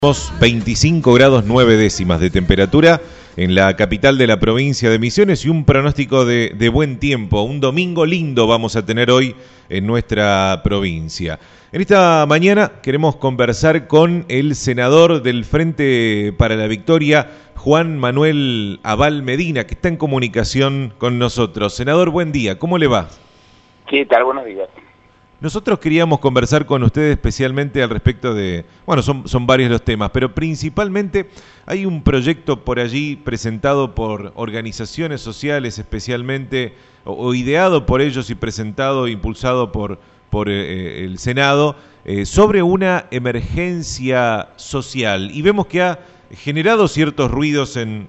25 grados 9 décimas de temperatura en la capital de la provincia de Misiones y un pronóstico de buen tiempo. Un domingo lindo vamos a tener hoy en nuestra provincia. En esta mañana queremos conversar con el senador del Frente para la Victoria, Juan Manuel Abal Medina, que está en comunicación con nosotros. Senador, buen día, ¿cómo le va? ¿Qué tal? Buenos días. Nosotros queríamos conversar con ustedes especialmente al respecto de, bueno, son varios los temas, pero principalmente hay un proyecto por allí presentado por organizaciones sociales especialmente, o ideado por ellos y presentado, impulsado por el Senado, sobre una emergencia social. Y vemos que ha generado ciertos ruidos en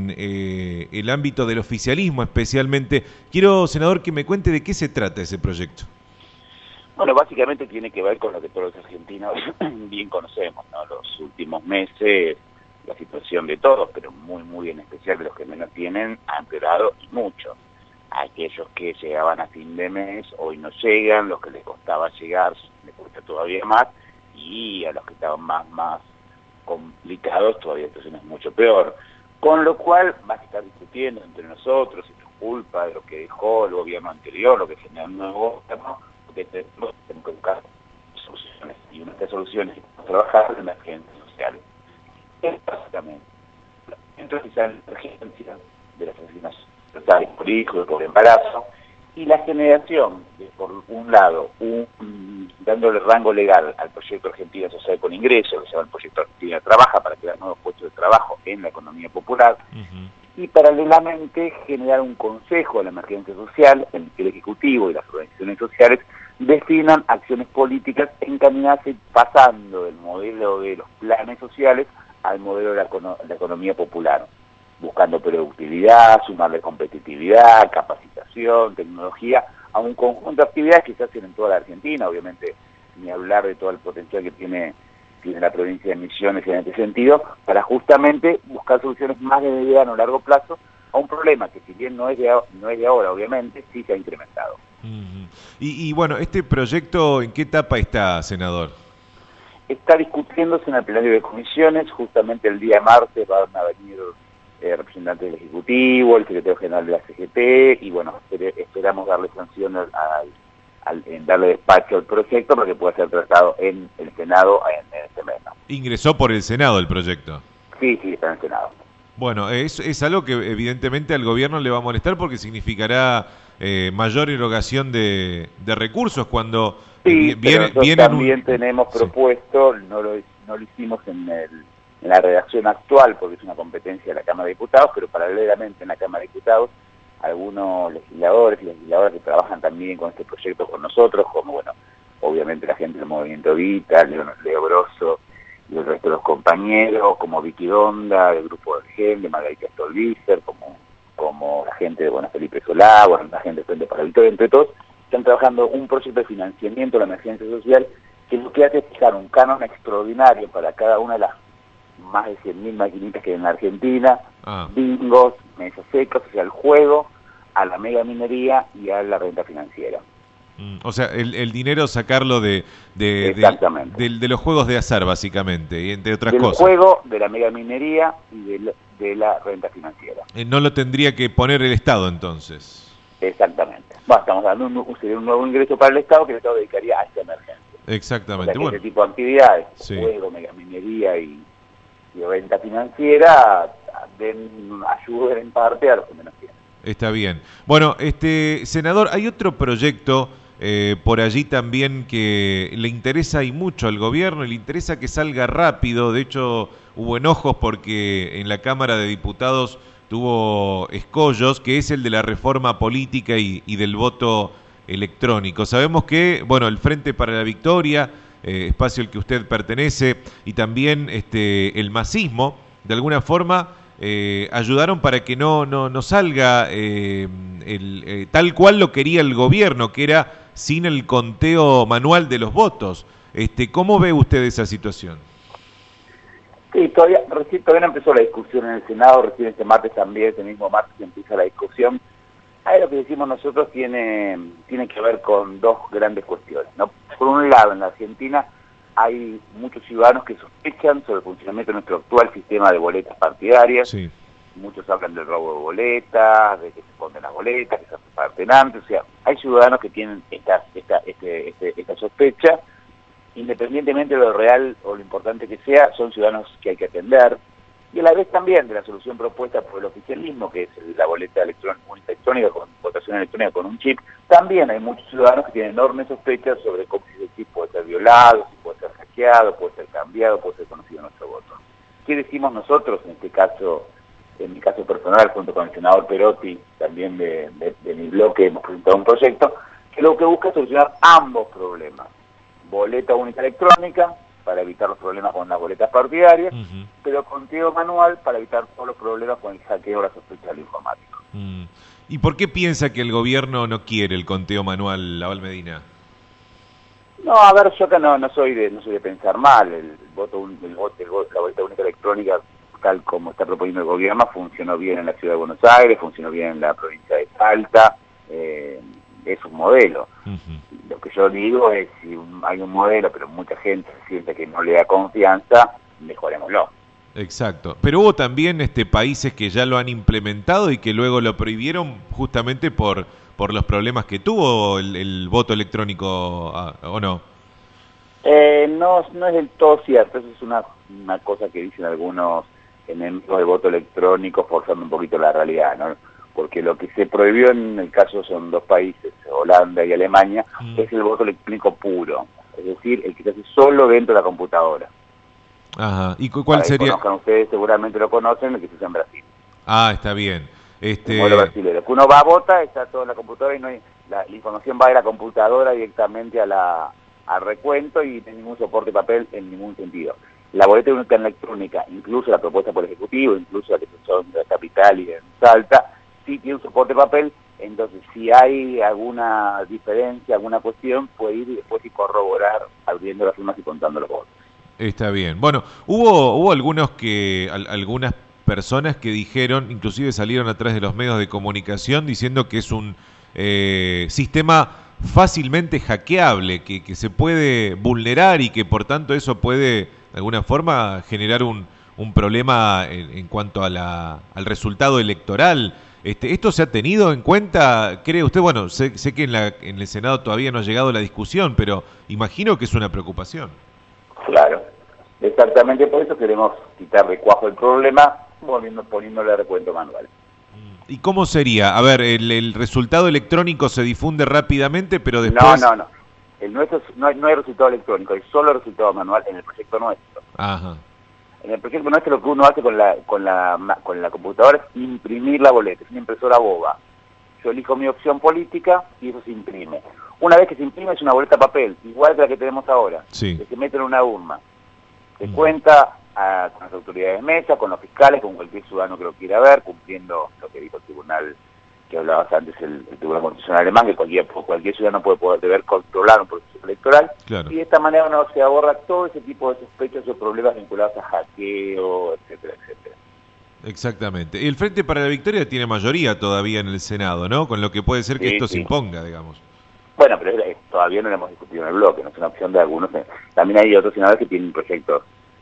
el ámbito del oficialismo especialmente. Quiero, senador, que me cuente de qué se trata ese proyecto. Bueno, básicamente tiene que ver con lo que todos los argentinos bien conocemos, ¿no? Los últimos meses, la situación de todos, pero muy en especial de los que menos tienen, ha empeorado y mucho. Aquellos que llegaban a fin de mes, hoy no llegan, los que les costaba llegar, les cuesta todavía más, y a los que estaban más complicados, todavía la situación es mucho peor. Con lo cual, va a estar discutiendo entre nosotros, si es culpa de lo que dejó el gobierno anterior, lo que generó el nuevo gobierno, que tenemos que buscar soluciones, y una de las soluciones es trabajar en emergencias sociales. Es básicamente entonces la emergencia de las enfermedades por hijo, por embarazo, y la generación de, por un lado, dándole rango legal al proyecto Argentina Social con Ingresos, que se llama el proyecto Argentina Trabaja, para crear nuevos puestos de trabajo en la economía popular, y paralelamente generar un consejo de la emergencia social en el que el Ejecutivo y las organizaciones sociales definan acciones políticas encaminadas pasando del modelo de los planes sociales al modelo de la economía popular, buscando productividad, sumarle competitividad, capacitación, tecnología, a un conjunto de actividades que se hacen en toda la Argentina, obviamente ni hablar de todo el potencial que tiene la provincia de Misiones en este sentido, para justamente buscar soluciones más de mediano o largo plazo a un problema que, si bien no es de ahora, obviamente, sí se ha incrementado. Y bueno, ¿este proyecto en qué etapa está, senador? Está discutiéndose en el plenario de comisiones. Justamente el día martes van a venir representantes del Ejecutivo, el secretario general de la CGT, y bueno, esperamos darle sanción en darle despacho al proyecto para que pueda ser tratado en el Senado en este mes, ¿no? ¿Ingresó por el Senado el proyecto? Sí, está en el Senado. Bueno, es algo que evidentemente al gobierno le va a molestar porque significará mayor erogación de recursos cuando viene también tenemos propuesto, no lo hicimos en la redacción actual porque es una competencia de la Cámara de Diputados, pero paralelamente en la Cámara de Diputados algunos legisladores y legisladoras que trabajan también con este proyecto con nosotros, como bueno, obviamente la gente del Movimiento Vita, Leo Grosso y el resto de los compañeros, como Vicky Donda, del Grupo del GEN, de Margarita Stolbizer, como la gente de Felipe Solá, la gente de Frente para la Victoria, entre todos, están trabajando un proyecto de financiamiento de la emergencia social que lo que hace es fijar un canon extraordinario para cada una de las más de 100.000 maquinitas que hay en la Argentina, bingos, mesas secas, o sea, el juego, a la mega minería y a la renta financiera. O sea, el dinero sacarlo de los juegos de azar, básicamente, y entre otras cosas. Del juego, de la mega minería y de la renta financiera. No lo tendría que poner el Estado, entonces. Exactamente. Bueno, estamos dando un nuevo ingreso para el Estado que el Estado dedicaría a esta emergencia. Exactamente. O sea, que este tipo de actividades, juego, mega minería y renta financiera, ayuden en parte a los que menos tienen. Está bien. Bueno, senador, hay otro proyecto por allí también que le interesa y mucho al gobierno, y le interesa que salga rápido. De hecho, hubo enojos porque en la Cámara de Diputados tuvo escollos, que es el de la reforma política y del voto electrónico. Sabemos que, bueno, el Frente para la Victoria, espacio al que usted pertenece, y también el masismo, de alguna forma ayudaron para que no salga tal cual lo quería el gobierno, que era sin el conteo manual de los votos. ¿Cómo ve usted esa situación? Sí, todavía no empezó la discusión en el Senado, recién este mismo martes empieza la discusión. Ahí lo que decimos nosotros tiene que ver con dos grandes cuestiones, ¿no? Por un lado, en la Argentina hay muchos ciudadanos que sospechan sobre el funcionamiento de nuestro actual sistema de boletas partidarias. Sí. Muchos hablan del robo de boletas, de que se esconden las boletas, que se reparten antes. O sea, hay ciudadanos que tienen esta sospecha. Independientemente de lo real o lo importante que sea, son ciudadanos que hay que atender. Y a la vez también de la solución propuesta por el oficialismo, que es la boleta única electrónica con votación electrónica con un chip, también hay muchos ciudadanos que tienen enormes sospechas sobre cómo ese chip puede ser violado, si puede ser hackeado, puede ser cambiado, puede ser conocido nuestro voto. ¿Qué decimos nosotros en este caso? En mi caso personal, junto con el senador Perotti, también de mi bloque, hemos presentado un proyecto que lo que busca es solucionar ambos problemas. Boleta única electrónica, para evitar los problemas con las boletas partidarias, pero conteo manual para evitar todos los problemas con el hackeo o la sospecha del informático. ¿Y por qué piensa que el gobierno no quiere el conteo manual, Abal Medina? No, a ver, yo acá no soy de pensar mal. La boleta única electrónica, tal como está proponiendo el gobierno, funcionó bien en la ciudad de Buenos Aires, funcionó bien en la provincia de Salta, es un modelo. Lo que yo digo es, si hay un modelo, pero mucha gente siente que no le da confianza, mejorémoslo. Exacto. Pero hubo también países que ya lo han implementado y que luego lo prohibieron justamente por los problemas que tuvo el voto electrónico, ¿o no? No es del todo cierto. Eso es una cosa que dicen algunos enemigos del voto electrónico, forzando un poquito la realidad, ¿no? Porque lo que se prohibió en el caso son dos países, Holanda y Alemania, es el voto electrónico puro, es decir, el que se hace solo dentro de la computadora. Ajá. ¿Y cuál sería? Conozcan ustedes, seguramente lo conocen, el que se hace en Brasil. Ah, está bien. El modelo brasileño. Que uno va a votar, está todo en la computadora y no hay, la información va de la computadora directamente al recuento y no hay ningún soporte de papel en ningún sentido. La boleta única electrónica, incluso la propuesta por el Ejecutivo, incluso la que se usó en la capital y en Salta, sí tiene un soporte de papel. Entonces, si hay alguna diferencia, alguna cuestión, puede ir y después y corroborar abriendo las firmas y contando los votos. Está bien. Bueno, hubo algunas personas que dijeron, inclusive salieron a través de los medios de comunicación, diciendo que es un sistema fácilmente hackeable, que se puede vulnerar y que por tanto eso puede, de alguna forma, generar un problema en cuanto a al resultado electoral. ¿Esto se ha tenido en cuenta, cree usted? Bueno, sé que en el Senado todavía no ha llegado la discusión, pero imagino que es una preocupación. Claro, exactamente por eso queremos quitar de cuajo el problema, poniéndole recuento manual. ¿Y cómo sería? A ver, el resultado electrónico se difunde rápidamente, pero después... No. El nuestro no hay resultado electrónico, hay solo resultado manual en el proyecto nuestro. Ajá. En el proyecto nuestro lo que uno hace con la computadora es imprimir la boleta, es una impresora boba. Yo elijo mi opción política y eso se imprime. Una vez que se imprime es una boleta papel, igual que la que tenemos ahora, sí, que se mete en una urna. Se cuenta con las autoridades de mesa, con los fiscales, con cualquier ciudadano que lo quiera ver, cumpliendo lo que dijo el tribunal que hablabas antes, el Tribunal Constitucional Alemán, que cualquier ciudadano deber controlar un proceso electoral. Claro. Y de esta manera uno se ahorra todo ese tipo de sospechas o problemas vinculados a hackeo, etcétera, etcétera. Exactamente. Y el Frente para la Victoria tiene mayoría todavía en el Senado, ¿no? Con lo que puede ser que esto se imponga, digamos. Bueno, pero todavía no lo hemos discutido en el bloque, no es una opción de algunos. También hay otros senadores que tienen proyectos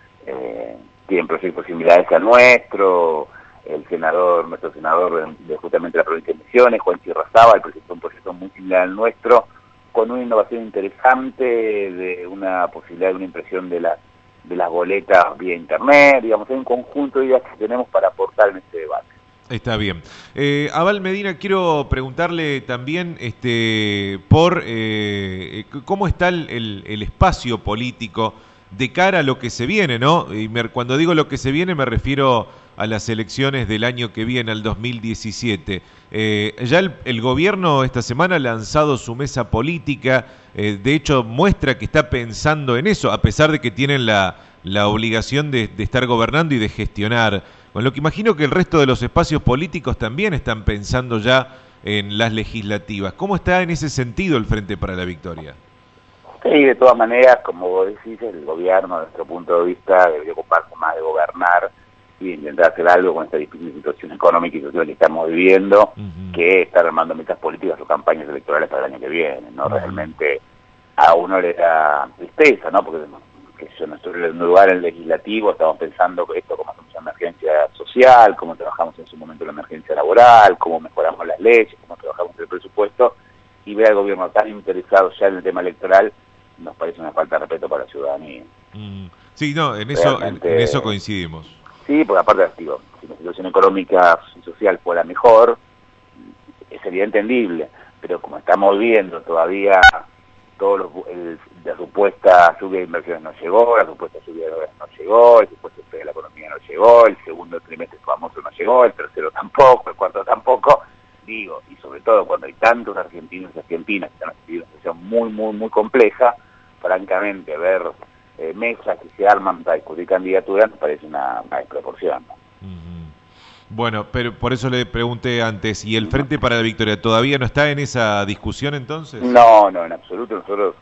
similares al nuestro. Nuestro senador de justamente la provincia de Misiones, Juan Chirrazaba, presentó un proyecto muy similar al nuestro, con una innovación interesante de una posibilidad de una impresión de las boletas vía internet. Digamos, hay un conjunto de ideas que tenemos para aportar en este debate. Está bien. Abal Medina, quiero preguntarle también por cómo está el espacio político de cara a lo que se viene, ¿no? Y cuando digo lo que se viene me refiero a las elecciones del año que viene, al 2017. Ya el gobierno esta semana ha lanzado su mesa política, de hecho muestra que está pensando en eso, a pesar de que tienen la obligación de estar gobernando y de gestionar. Con lo que imagino que el resto de los espacios políticos también están pensando ya en las legislativas. ¿Cómo está en ese sentido el Frente para la Victoria? Sí, de todas maneras, como vos decís, el gobierno, desde nuestro punto de vista, debería ocuparse más de gobernar y intentar hacer algo con esta difícil situación económica y social que estamos viviendo, que estar armando metas políticas o campañas electorales para el año que viene, ¿no? Realmente a uno le da tristeza, ¿no? Porque que yo no estoy en un lugar en el legislativo, estamos pensando esto cómo hacemos la emergencia social, cómo trabajamos en su momento la emergencia laboral, cómo mejoramos las leyes, cómo trabajamos el presupuesto, y ver al gobierno tan interesado ya en el tema electoral nos parece una falta de respeto para la ciudadanía. Sí, no, en eso coincidimos. Sí, porque aparte, digo, si la situación económica y social fuera mejor, sería entendible, pero como estamos viendo todavía la supuesta lluvia de inversiones no llegó, la supuesta lluvia de obras no llegó, el supuesto despegue de la economía no llegó, el segundo trimestre famoso no llegó, el tercero tampoco, el cuarto tampoco, digo, y sobre todo cuando hay tantos argentinos y argentinas que están en una situación muy, muy, muy compleja, francamente, ver mesas que se arman para discutir candidaturas me parece una desproporción, ¿no? Bueno, pero por eso le pregunté antes, ¿y el Frente para la Victoria todavía no está en esa discusión entonces? No, en absoluto. Nosotros,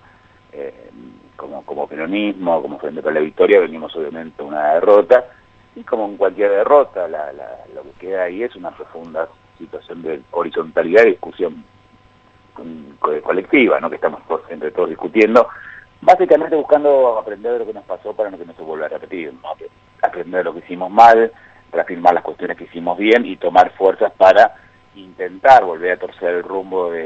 como peronismo, como Frente para la Victoria, venimos obviamente a una derrota, y como en cualquier derrota, lo que queda ahí es una profunda situación de horizontalidad y discusión colectiva, ¿no? Que estamos entre todos discutiendo, básicamente buscando aprender de lo que nos pasó para que no se vuelva a repetir, ¿no? Aprender de lo que hicimos mal, reafirmar las cuestiones que hicimos bien y tomar fuerzas para intentar volver a torcer el rumbo de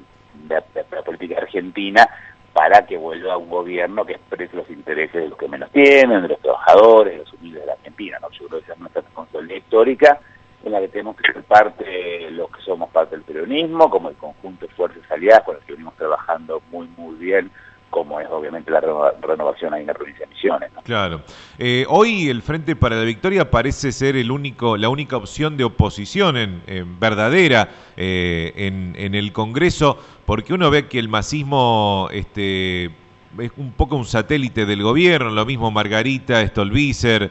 la política argentina para que vuelva un gobierno que exprese los intereses de los que menos tienen, de los trabajadores, de los humildes de la Argentina, ¿no? Yo creo que esa es nuestra responsabilidad histórica en la que tenemos que ser parte, los que somos parte del peronismo, como el conjunto de fuerzas aliadas con las que venimos trabajando muy, muy bien, como es obviamente la renovación ahí en la provincia de Misiones, ¿no? Claro. Hoy el Frente para la Victoria parece ser la única opción de oposición verdadera en el Congreso, porque uno ve que el masismo es un poco un satélite del gobierno, lo mismo Margarita Stolbizer,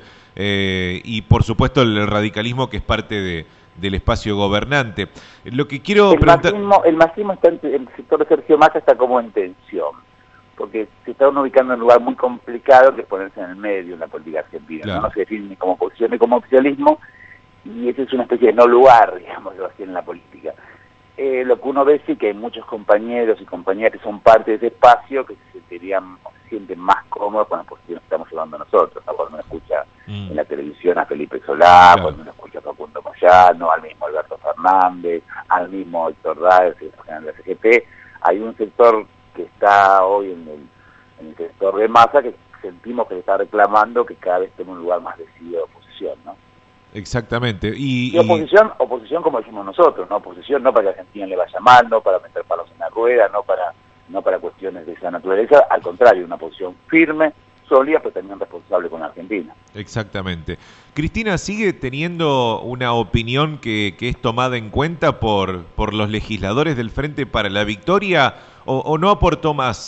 y por supuesto el radicalismo que es parte del espacio gobernante. Lo que quiero preguntar... El masismo está el sector de Sergio Massa está como en tensión, porque se está ubicando en un lugar muy complicado que es ponerse en el medio en la política argentina, claro. ¿No? No se define ni como oposición ni como oficialismo, y ese es una especie de no lugar, digámoslo así, en la política. Lo que uno ve sí que hay muchos compañeros y compañeras que son parte de ese espacio que se sienten más cómodos con la posición que estamos llevando nosotros, ¿no? Cuando uno escucha en la televisión a Felipe Solá, claro. Cuando uno escucha a Facundo Moyano, al mismo Alberto Fernández, al mismo Héctor Daer, secretario general de la CGT, hay un sector que está hoy en el sector de Massa que sentimos que le está reclamando que cada vez tenga un lugar más decidido de oposición, ¿no? Exactamente. Y oposición como decimos nosotros, ¿no? Oposición no para que a Argentina le vaya mal, no para meter palos en la rueda, no para cuestiones de esa naturaleza, al contrario, una posición firme, sólida, pero también responsable con la Argentina. Exactamente. Cristina, ¿sigue teniendo una opinión que es tomada en cuenta por los legisladores del Frente para la Victoria o no aportó más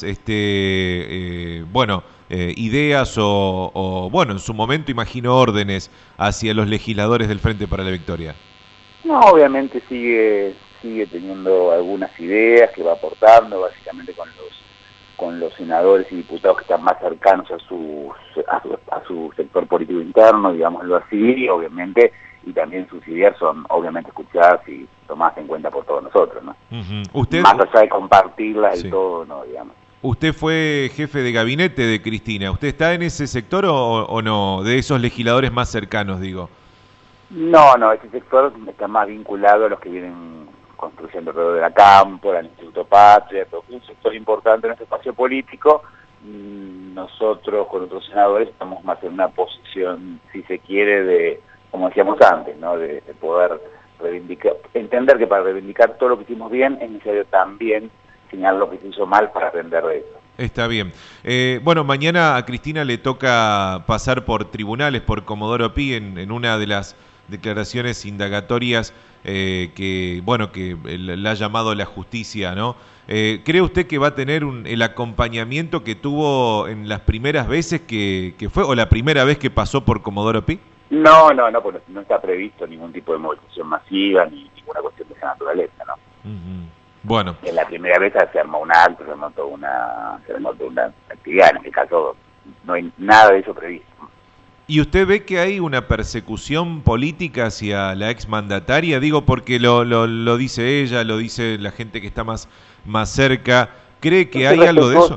ideas o en su momento imagino órdenes hacia los legisladores del Frente para la Victoria? No, obviamente sigue teniendo algunas ideas que va aportando, básicamente con los senadores y diputados que están más cercanos a su sector político interno, digámoslo así, obviamente, y también sus ideas son obviamente escuchadas y tomadas en cuenta por todos nosotros, ¿no? ¿Usted, más allá de compartirlas sí. Y todo, no, digamos. Usted fue jefe de gabinete de Cristina. ¿Usted está en ese sector o no? De esos legisladores más cercanos, digo. No, ese sector está más vinculado a los que vienen construyendo alrededor de la Campo, al Instituto Patria, todo un sector importante en este espacio político. Nosotros con otros senadores estamos más en una posición, si se quiere, de, como decíamos antes, ¿no? De poder reivindicar, entender que para reivindicar todo lo que hicimos bien es necesario también señalar lo que se hizo mal para aprender de eso. Está bien. Mañana a Cristina le toca pasar por tribunales, por Comodoro Pi, en una de las declaraciones indagatorias que la ha llamado la justicia, ¿no? ¿Cree usted que va a tener el acompañamiento que tuvo en las primeras veces que fue, o la primera vez que pasó por Comodoro Pi? No, porque no está previsto ningún tipo de movilización masiva ni ninguna cuestión de esa naturaleza, ¿no? Bueno. En la primera vez se armó un acto, se armó toda una actividad, en este caso no hay nada de eso previsto. ¿Y usted ve que hay una persecución política hacia la exmandataria? Digo, porque lo dice ella, lo dice la gente que está más cerca. ¿Cree que hay algo de eso?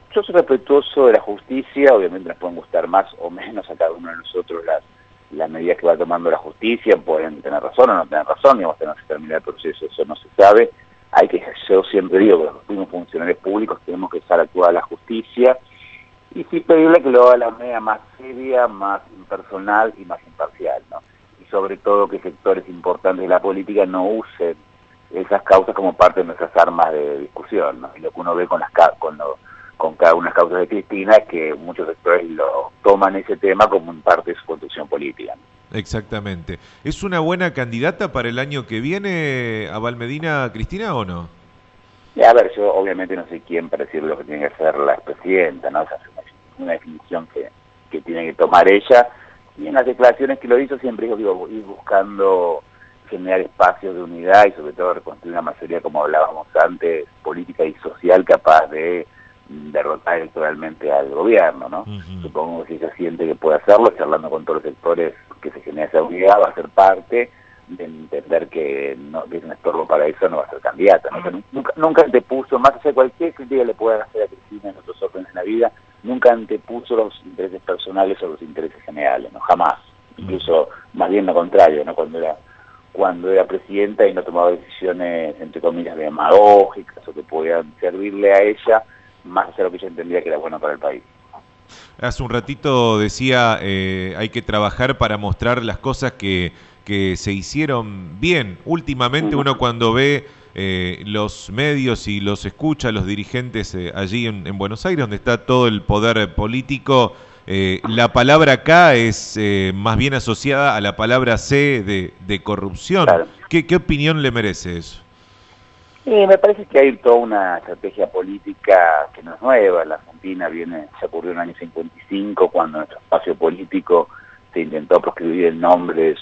yo soy respetuoso de la justicia, obviamente nos pueden gustar más o menos a cada uno de nosotros las medidas que va tomando la justicia, pueden tener razón o no tener razón, digamos, tenemos que terminar el proceso, eso no se sabe. Yo siempre digo que los que fuimos funcionarios públicos tenemos que estar actuar a la justicia, y sí pedirle que lo haga de la manera más seria, más impersonal y más imparcial, ¿no? Y sobre todo que sectores importantes de la política no usen esas causas como parte de nuestras armas de discusión, ¿no? Y lo que uno ve con cada una de las causas de Cristina es que muchos sectores lo toman ese tema como parte de su construcción política, ¿no? Exactamente. ¿Es una buena candidata para el año que viene, Abal Medina, Cristina, o no? A ver, yo obviamente no soy quien para decir lo que tiene que hacer la expresidenta, ¿no? O sea, es una definición que tiene que tomar ella, y en las declaraciones que lo hizo siempre digo, ir buscando generar espacios de unidad y sobre todo reconstruir una mayoría, como hablábamos antes, política y social capaz de derrotar electoralmente al gobierno, ¿no? Supongo que si ella siente que puede hacerlo, charlando con todos los sectores que se genera esa unidad, va a ser parte de entender que es un estorbo para eso, no va a ser candidata, ¿no? Nunca antepuso, más allá de cualquier crítica que le puedan hacer a Cristina en otros órdenes en la vida, nunca antepuso los intereses personales sobre los intereses generales, ¿no? Jamás. Incluso, más bien lo contrario, ¿no? Cuando era presidenta y no tomaba decisiones, entre comillas, demagógicas o que podían servirle a ella, más allá de lo que ella entendía que era bueno para el país. Hace un ratito decía, hay que trabajar para mostrar las cosas que se hicieron bien. Últimamente uno cuando ve los medios y los escucha, los dirigentes allí en Buenos Aires, donde está todo el poder político, la palabra K es más bien asociada a la palabra C de corrupción. Claro. ¿Qué opinión le merece eso? Me parece que hay toda una estrategia política que no es nueva. En la Argentina se ocurrió en el año 55, cuando en nuestro espacio político se intentó proscribir el nombre de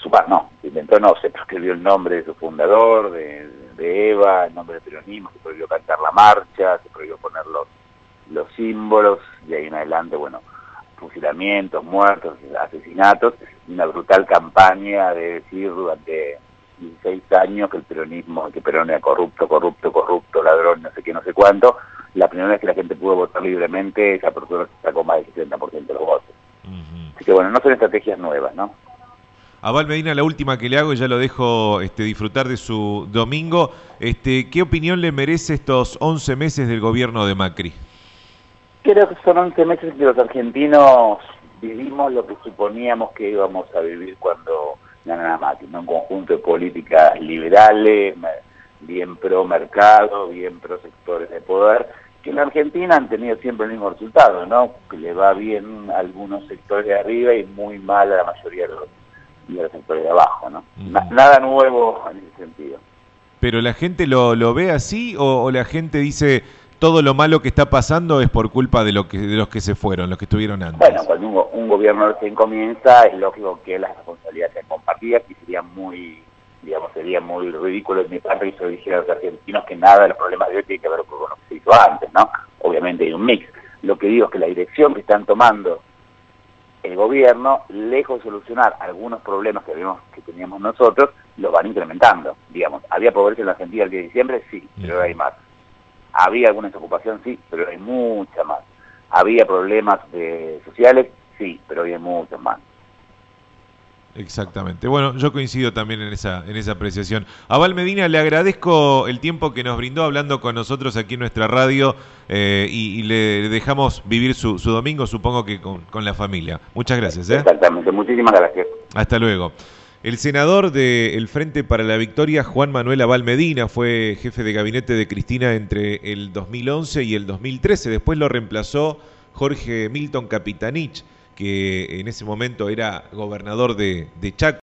se proscribió el nombre de su fundador, de Eva, el nombre del peronismo, se prohibió cantar la marcha, se prohibió poner los símbolos, y ahí en adelante, bueno, fusilamientos, muertos, asesinatos, y una brutal campaña de decir durante 16 años que Perón era corrupto, ladrón, no sé qué, no sé cuánto. La primera vez que la gente pudo votar libremente, esa persona sacó más del 70% de los votos. Así que bueno, no son estrategias nuevas, ¿no? Abal Medina, la última que le hago, y ya lo dejo disfrutar de su domingo. ¿Qué opinión le merece estos 11 meses del gobierno de Macri? Creo que son 11 meses que los argentinos vivimos lo que suponíamos que íbamos a vivir cuando ganara Macri, ¿no? Un conjunto de políticas liberales, bien pro mercado, bien pro sectores de poder, que en la Argentina han tenido siempre el mismo resultado, ¿no? Que le va bien a algunos sectores de arriba y muy mal a la mayoría de los sectores de abajo, ¿no? Nada nuevo en ese sentido. ¿Pero la gente lo ve así o la gente dice todo lo malo que está pasando es por culpa de los que se fueron, los que estuvieron antes? Bueno, cuando un gobierno recién comienza, es lógico que las responsabilidades sean compartidas, y sería muy ridículo de mi parte que yo dijera a los argentinos que nada de los problemas de hoy tiene que ver con lo que se hizo antes, ¿no? Obviamente hay un mix. Lo que digo es que la dirección que están tomando el gobierno, lejos de solucionar algunos problemas que teníamos nosotros, los van incrementando. Digamos, ¿había pobreza en la Argentina el 10 de diciembre? Sí, pero hay más. ¿Había alguna desocupación? Sí, pero hay mucha más. ¿Había problemas sociales? Sí, pero hay muchos más. Exactamente. Bueno, yo coincido también en esa apreciación. Abal Medina, le agradezco el tiempo que nos brindó hablando con nosotros aquí en nuestra radio y le dejamos vivir su domingo, supongo que con la familia. Muchas gracias. Exactamente, muchísimas gracias. Hasta luego. El senador del Frente para la Victoria, Juan Manuel Abal Medina, fue jefe de gabinete de Cristina entre el 2011 y el 2013. Después lo reemplazó Jorge Milton Capitanich, que en ese momento era gobernador de Chaco.